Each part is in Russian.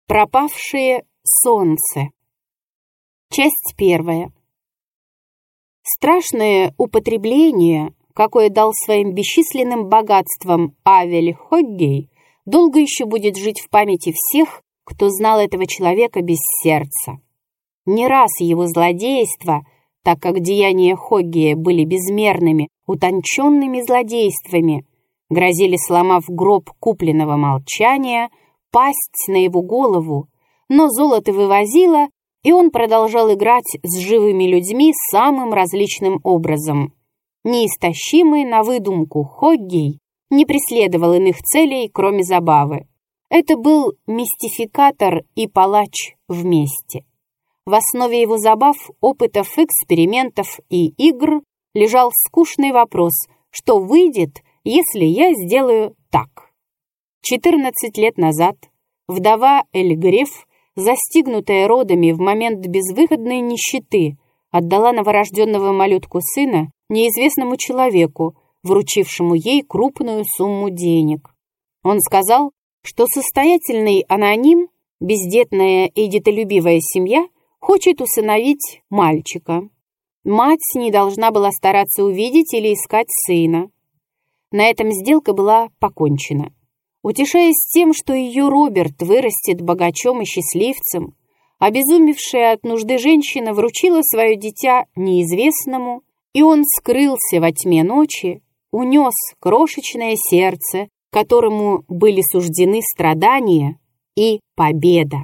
Пропавшее солнце. Часть первая. Страшное употребление, какое дал своим бесчисленным богатствам Авель Хоггей, долго еще будет жить в памяти всех, кто знал этого человека без сердца. Не раз его злодейства, так как деяния Хоггея были безмерными, утонченными злодействами, грозили, сломав гроб купленного молчания, пасть на его голову, но золото вывозило, и он продолжал играть с живыми людьми самым различным образом. Неистощимый на выдумку Хоггей не преследовал иных целей, кроме забавы. Это был мистификатор и палач вместе. В основе его забав, опытов, экспериментов и игр лежал скучный вопрос, что выйдет, если я сделаю так. 14 лет назад вдова Эль-Греф, застигнутая родами в момент безвыходной нищеты, отдала новорожденного малютку сына неизвестному человеку, вручившему ей крупную сумму денег. Он сказал, что состоятельный аноним, бездетная и детолюбивая семья, хочет усыновить мальчика. Мать не должна была стараться увидеть или искать сына. На этом сделка была покончена. Утешаясь тем, что ее Роберт вырастет богачом и счастливцем, обезумевшая от нужды женщина вручила свое дитя неизвестному, и он скрылся во тьме ночи, унес крошечное сердце, которому были суждены страдания и победа.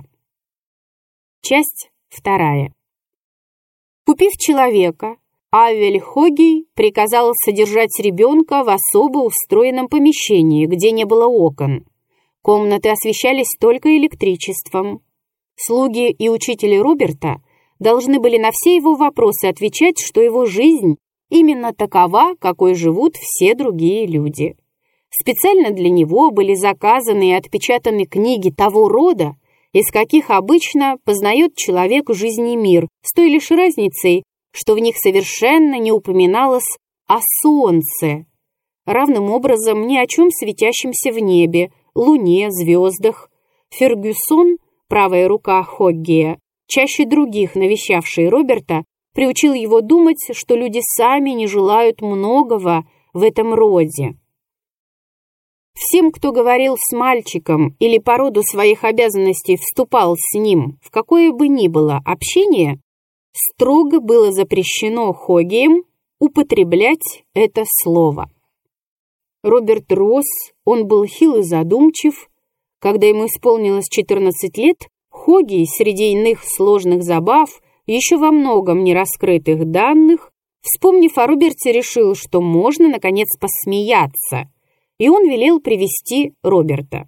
Часть вторая. Купив человека, Авель Хоггей приказал содержать ребенка в особо устроенном помещении, где не было окон. Комнаты освещались только электричеством. Слуги и учители Роберта должны были на все его вопросы отвечать, что его жизнь именно такова, какой живут все другие люди. Специально для него были заказаны и отпечатаны книги того рода, из каких обычно познает человек жизнь и мир, с той лишь разницей, что в них совершенно не упоминалось о солнце, равным образом ни о чем светящемся в небе, луне, звездах. Фергюсон, правая рука Хоггея, чаще других навещавший Роберта, приучил его думать, что люди сами не желают многого в этом роде. Всем, кто говорил с мальчиком или по роду своих обязанностей вступал с ним в какое бы ни было общение, строго было запрещено Хоггеем употреблять это слово. Роберт рос, он был хил и задумчив. Когда ему исполнилось 14 лет, Хоггей среди иных сложных забав, еще во многом нераскрытых данных, вспомнив о Роберте, решил, что можно, наконец, посмеяться, и он велел привести Роберта.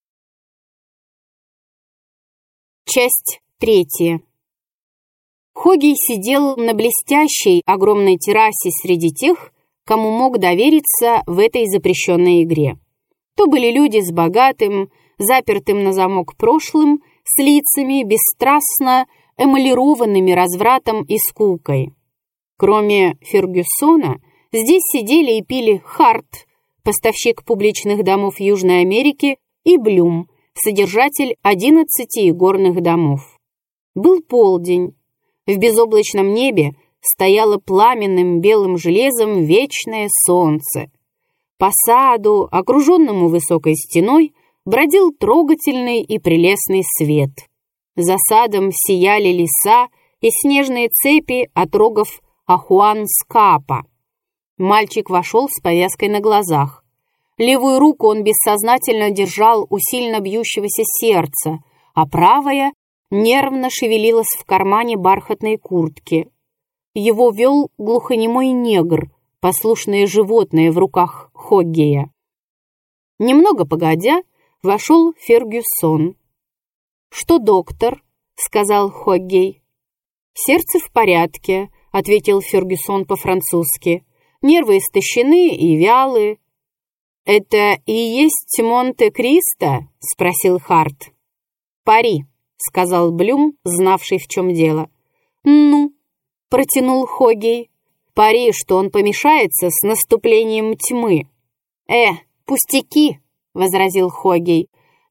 Часть третья. Хоггей сидел на блестящей огромной террасе среди тех, кому мог довериться в этой запрещенной игре. То были люди с богатым, запертым на замок прошлым, с лицами, бесстрастно эмалированными развратом и скукой. Кроме Фергюсона, здесь сидели и пили Харт, поставщик публичных домов Южной Америки, и Блюм, содержатель 11 игорных домов. Был полдень. В безоблачном небе стояло пламенным белым железом вечное солнце. По саду, окруженному высокой стеной, бродил трогательный и прелестный свет. За садом сияли леса и снежные цепи от рогов Ахуан-Скапа. Мальчик вошел с повязкой на глазах. Левую руку он бессознательно держал у сильно бьющегося сердца, а правая нервно шевелилась в кармане бархатной куртки. Его вел глухонемой негр, послушное животное в руках Хоггея. Немного погодя, вошел Фергюсон. «Что, доктор?» — сказал Хоггей. «Сердце в порядке», — ответил Фергюсон по-французски. «Нервы истощены и вялы». «Это и есть Монте-Кристо?» — спросил Харт. «Пари», — сказал Блюм, знавший, в чем дело. «Ну?» — протянул Хоггей. «Пари, что он помешается с наступлением тьмы». «Пустяки», — возразил Хоггей.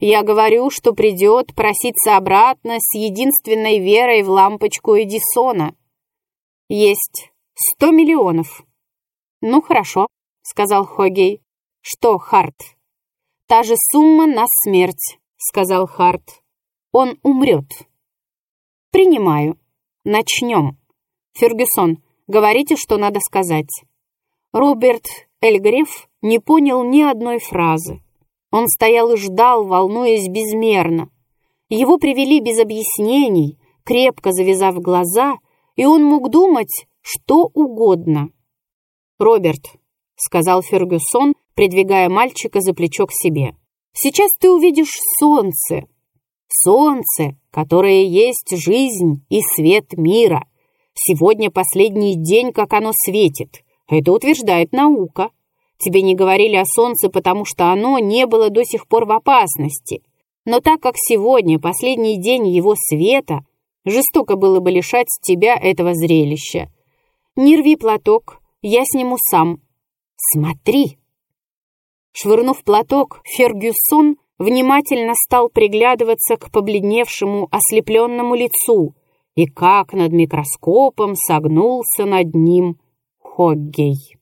Я говорю, что придет проситься обратно с единственной верой в лампочку Эдисона. Есть 100 миллионов. Ну, хорошо, сказал Хоггей. Что, Харт? Та же сумма на смерть, сказал Харт. Он умрет. Принимаю. Начнем. Фергюсон, говорите, что надо сказать. Роберт Эльгреф не понял ни одной фразы. Он стоял и ждал, волнуясь безмерно. Его привели без объяснений, крепко завязав глаза, и он мог думать что угодно. «Роберт», — сказал Фергюсон, придвигая мальчика за плечо к себе, — «сейчас ты увидишь солнце. Солнце, которое есть жизнь и свет мира. Сегодня последний день, как оно светит. Это утверждает наука. Тебе не говорили о солнце, потому что оно не было до сих пор в опасности. Но так как сегодня последний день его света, жестоко было бы лишать тебя этого зрелища. Не рви платок, я сниму сам. Смотри!» Швырнув платок, Фергюсон внимательно стал приглядываться к побледневшему, ослепленному лицу, и как над микроскопом согнулся над ним Хоггей.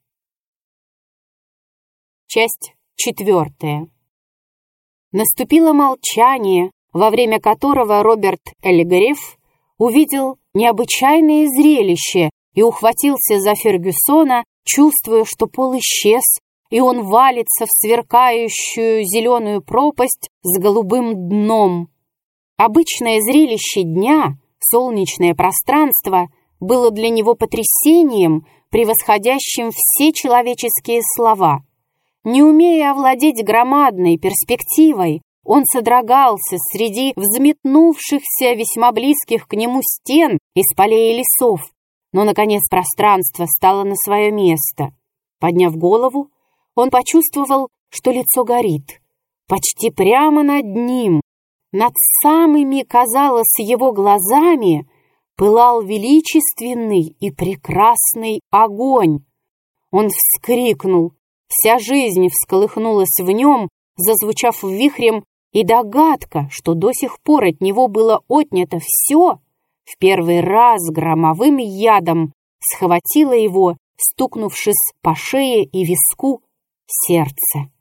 Часть 4. Наступило молчание, во время которого Роберт Эльгреф увидел необычайное зрелище и ухватился за Фергюсона, чувствуя, что пол исчез, и он валится в сверкающую зеленую пропасть с голубым дном. Обычное зрелище дня, солнечное пространство, было для него потрясением, превосходящим все человеческие слова. Не умея овладеть громадной перспективой, он содрогался среди взметнувшихся весьма близких к нему стен из полей и лесов, но, наконец, пространство стало на свое место. Подняв голову, он почувствовал, что лицо горит. Почти прямо над ним, над самыми, казалось, его глазами, пылал величественный и прекрасный огонь. Он вскрикнул, вся жизнь всколыхнулась в нем, зазвучав вихрем, и догадка, что до сих пор от него было отнято все, в первый раз громовым ядом схватила его, стукнувшись по шее и виску, сердце.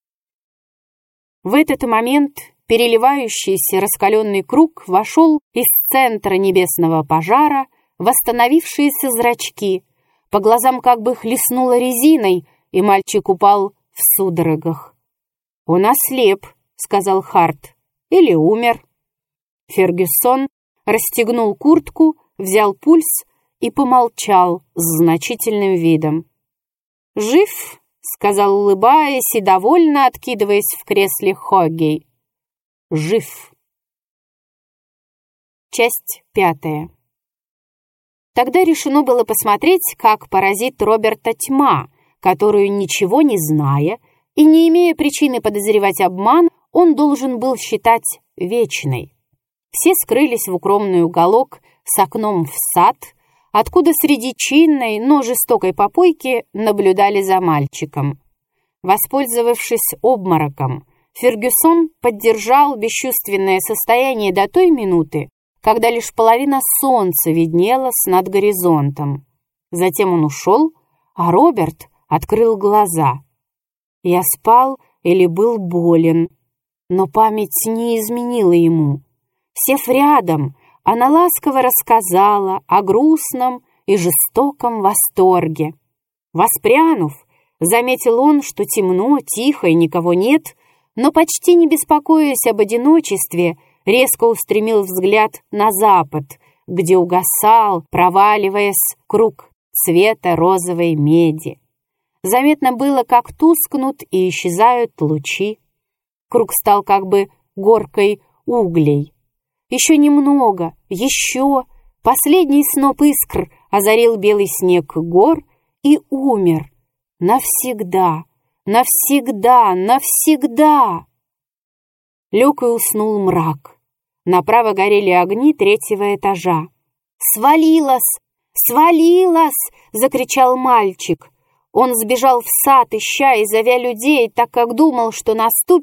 В этот момент переливающийся раскаленный круг вошел из центра небесного пожара в восстановившиеся зрачки, по глазам как бы хлестнуло резиной, и мальчик упал в судорогах. «Он ослеп», — сказал Харт, — «или умер». Фергюсон расстегнул куртку, взял пульс и помолчал с значительным видом. «Жив?» — сказал, улыбаясь и довольно откидываясь в кресле Хоггей. «Жив». Часть 5. Тогда решено было посмотреть, как поразит Роберта тьма, которую, ничего не зная и не имея причины подозревать обман, он должен был считать вечной. Все скрылись в укромный уголок с окном в сад, откуда среди чинной, но жестокой попойки наблюдали за мальчиком. Воспользовавшись обмороком, Фергюсон поддержал бесчувственное состояние до той минуты, когда лишь половина солнца виднелась над горизонтом. Затем он ушел, а Роберт открыл глаза. Я спал или был болен, но память не изменила ему. Сев рядом, она ласково рассказала о грустном и жестоком восторге. Воспрянув, заметил он, что темно, тихо и никого нет, но почти не беспокоясь об одиночестве, резко устремил взгляд на запад, где угасал, проваливаясь, круг цвета розовой меди. Заметно было, как тускнут и исчезают лучи. Круг стал как бы горкой углей. Еще немного, еще. Последний сноп искр озарил белый снег гор и умер. Навсегда, навсегда, навсегда. Лег и уснул мрак. Направо горели огни 3-го этажа. «Свалилась! Свалилась!» — закричал мальчик. Он сбежал в сад, ища и зовя людей, так как думал, что наступит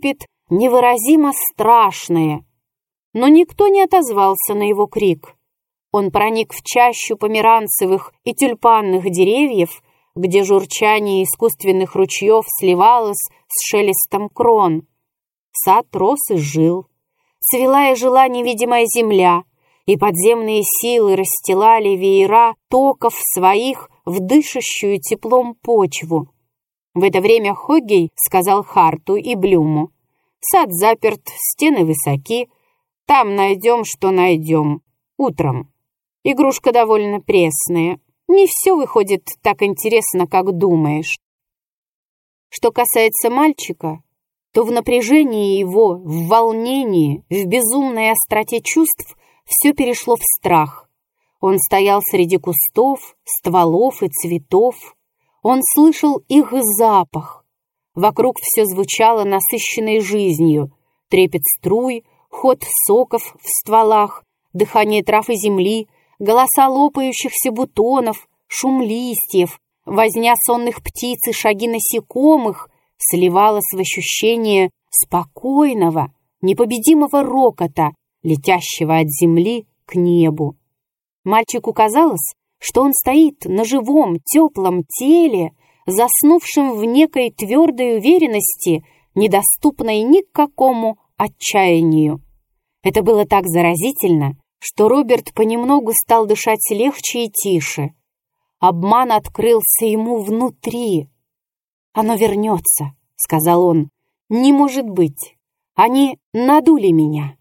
невыразимо страшное. Но никто не отозвался на его крик. Он проник в чащу померанцевых и тюльпанных деревьев, где журчание искусственных ручьев сливалось с шелестом крон. Сад рос и жил. Цвела и жила невидимая земля, и подземные силы расстилали веера токов своих в дышащую теплом почву. В это время Хоггей сказал Харту и Блюму: «Сад заперт, стены высоки, там найдем, что найдем. Утром. Игрушка довольно пресная. Не все выходит так интересно, как думаешь». Что касается мальчика, то в напряжении его, в волнении, в безумной остроте чувств все перешло в страх. Он стоял среди кустов, стволов и цветов. Он слышал их запах. Вокруг все звучало насыщенной жизнью. Трепет струй, ход соков в стволах, дыхание трав и земли, голоса лопающихся бутонов, шум листьев, возня сонных птиц и шаги насекомых сливалось в ощущение спокойного, непобедимого рокота, летящего от земли к небу. Мальчику казалось, что он стоит на живом, теплом теле, заснувшем в некой твердой уверенности, недоступной никакому отчаянию. Это было так заразительно, что Роберт понемногу стал дышать легче и тише. Обман открылся ему внутри. «Оно вернется», — сказал он. «Не может быть. Они надули меня».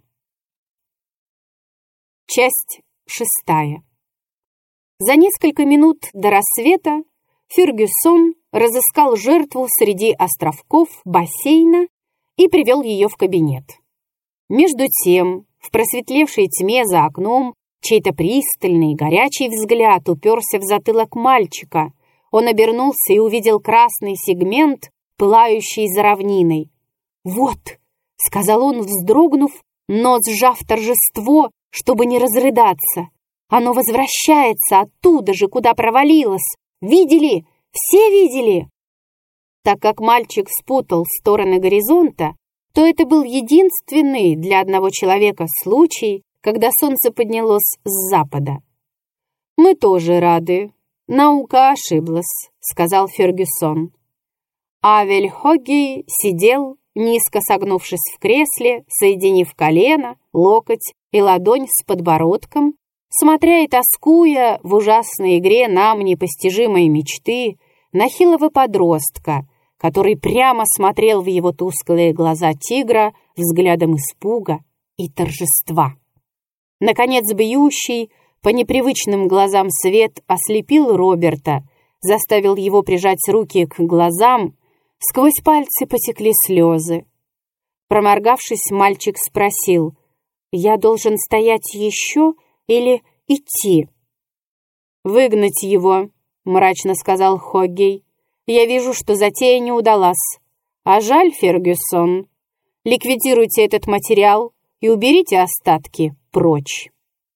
Часть 6. За несколько минут до рассвета Фергюсон разыскал жертву среди островков бассейна и привел ее в кабинет. Между тем, в просветлевшей тьме за окном чей-то пристальный, горячий взгляд уперся в затылок мальчика. Он обернулся и увидел красный сегмент, пылающий за равниной. «Вот», — сказал он, вздрогнув, но сжав торжество, чтобы не разрыдаться. «Оно возвращается оттуда же, куда провалилось. Видели? Все видели?» Так как мальчик спутал стороны горизонта, то это был единственный для одного человека случай, когда солнце поднялось с запада. «Мы тоже рады. Наука ошиблась», — сказал Фергюсон. Авель Хоггей сидел, низко согнувшись в кресле, соединив колено, локоть и ладонь с подбородком, смотря и тоскуя в ужасной игре нам непостижимой мечты на хилого подростка, который прямо смотрел в его тусклые глаза тигра взглядом испуга и торжества. Наконец, бьющий по непривычным глазам свет ослепил Роберта, заставил его прижать руки к глазам, сквозь пальцы потекли слезы. Проморгавшись, мальчик спросил: «Я должен стоять еще или идти?» «Выгнать его», — мрачно сказал Хоггей. «Я вижу, что затея не удалась. А жаль, Фергюсон. Ликвидируйте этот материал и уберите остатки прочь».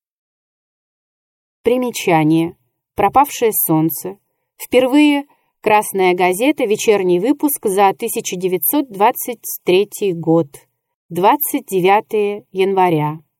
Примечание. Пропавшее солнце. Впервые «Красная газета», вечерний выпуск за 1923 год. 29 января.